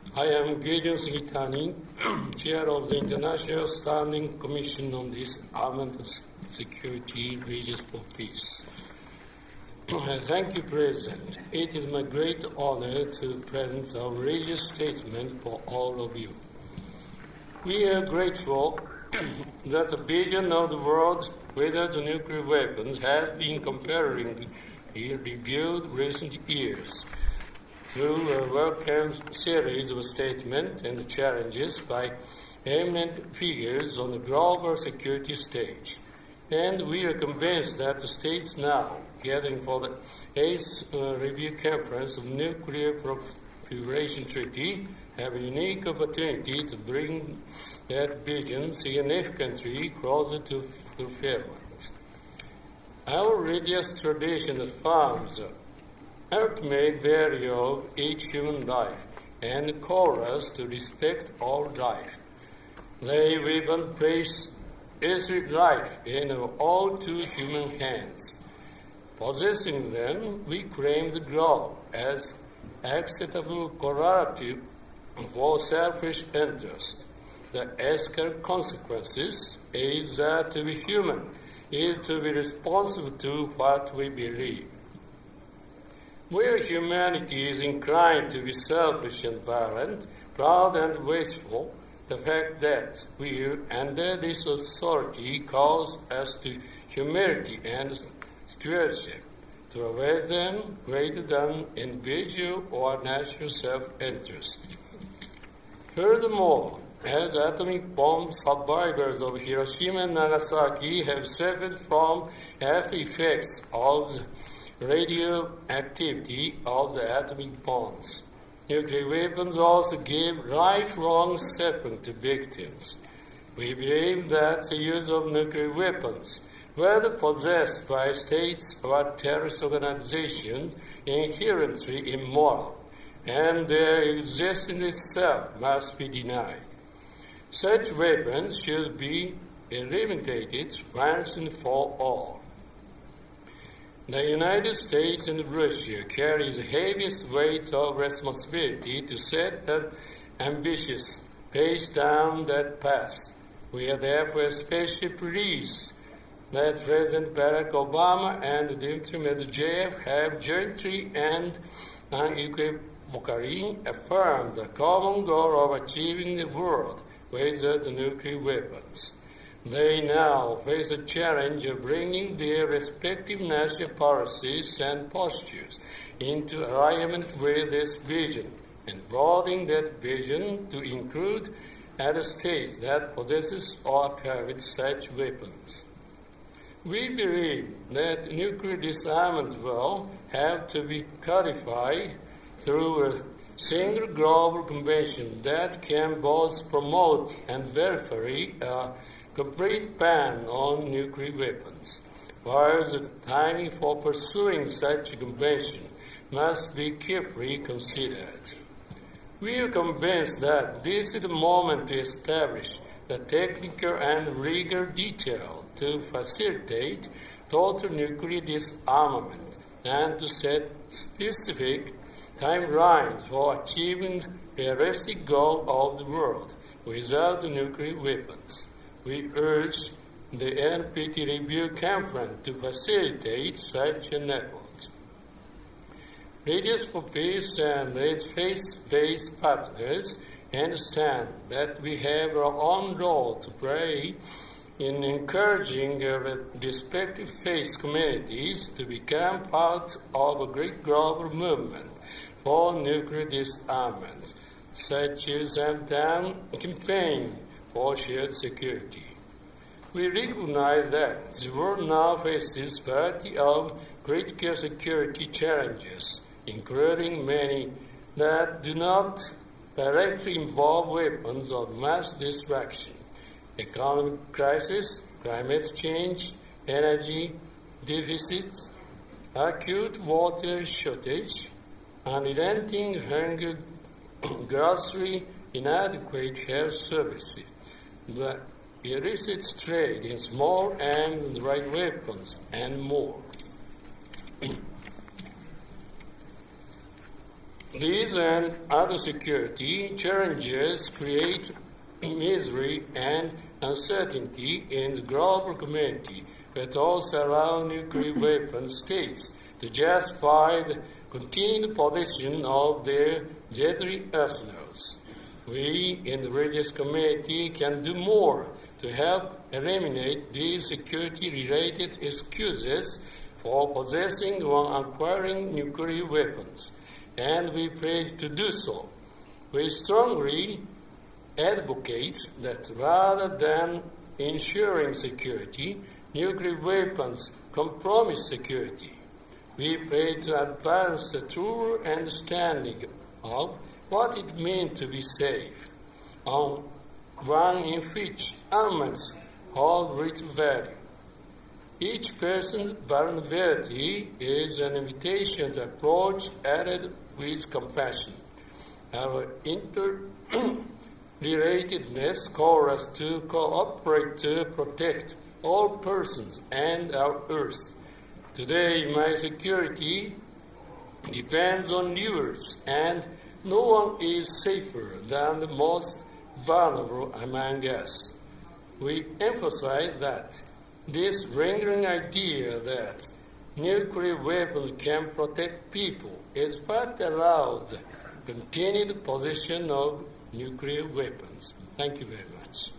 I am Gideon Smitani, Chair of the International Standing Commission on Disarmament, Security, Regions for Peace. Thank you, President. It is my great honor to present our religious statement for all of you. We are grateful that the vision of the world without nuclear weapons has been comparatively reviewed recent years through a welcome series of statements and challenges by eminent figures on the global security stage. And we are convinced that the states now gathering for the 8th Review Conference of Nuclear Proliferation Treaty have a unique opportunity to bring that vision significantly closer to fulfillment. Our religious tradition affirms the ultimate value of each human life and calls us to respect all life. They even place every life in all too human hands. Possessing them, we claim the globe as acceptable correlative for selfish interest. The ethical consequences is that to be human is to be responsible to what we believe. Where humanity is inclined to be selfish and violent, proud and wasteful, the fact that we, under this authority, calls us to humility and stewardship, to avoid them greater than individual or national self-interest. Furthermore, as atomic bomb survivors of Hiroshima and Nagasaki have suffered from after effects of the radioactivity of the atomic bombs, nuclear weapons also give lifelong suffering to victims. We believe that the use of nuclear weapons, whether possessed by states or terrorist organizations, is inherently immoral, and their existence itself must be denied. Such weapons should be eliminated once and for all. The United States and Russia carry the heaviest weight of responsibility to set an ambitious pace down that path. We are therefore especially pleased that President Barack Obama and Dmitry Medvedev have jointly and unequivocally affirmed the common goal of achieving the world without nuclear weapons. They now face a challenge of bringing their respective national policies and postures into alignment with this vision and broadening that vision to include other states that possess or carry such weapons. We believe that nuclear disarmament will have to be codified through a single global convention that can both promote and verify a complete ban on nuclear weapons, while the timing for pursuing such a convention must be carefully considered. We are convinced that this is the moment to establish the technical and legal detail to facilitate total nuclear disarmament and to set specific timelines for achieving the realistic goal of the world without nuclear weapons. We urge the NPT Review Conference to facilitate such an effort. Leaders for Peace and its faith-based partners understand that we have our own role to play in encouraging our respective faith communities to become part of a great global movement for nuclear disarmament, such as the Amtan campaign for shared security. We recognize that the world now faces a variety of critical security challenges, including many that do not directly involve weapons of mass destruction: economic crisis, climate change, energy deficits, acute water shortage, unrelenting hunger, grocery, inadequate health services, the illicit trade in small and light weapons, and more. These and other security challenges create misery and uncertainty in the global community, but also allow nuclear weapon states to justify the continued possession of their deadly arsenals. We in the religious community can do more to help eliminate these security-related excuses for possessing or acquiring nuclear weapons, and we pledge to do so. We strongly advocate that rather than ensuring security, nuclear weapons compromise security. We pledge to advance a true understanding of what it means to be safe, on one in which armaments hold rich value. Each person's vulnerability is an invitation to approach added with compassion. Our interrelatedness calls us to cooperate to protect all persons and our earth. Today, my security depends on yours, and no one is safer than the most vulnerable among us. We emphasize that this lingering idea that nuclear weapons can protect people is what allows continued possession of nuclear weapons. Thank you very much.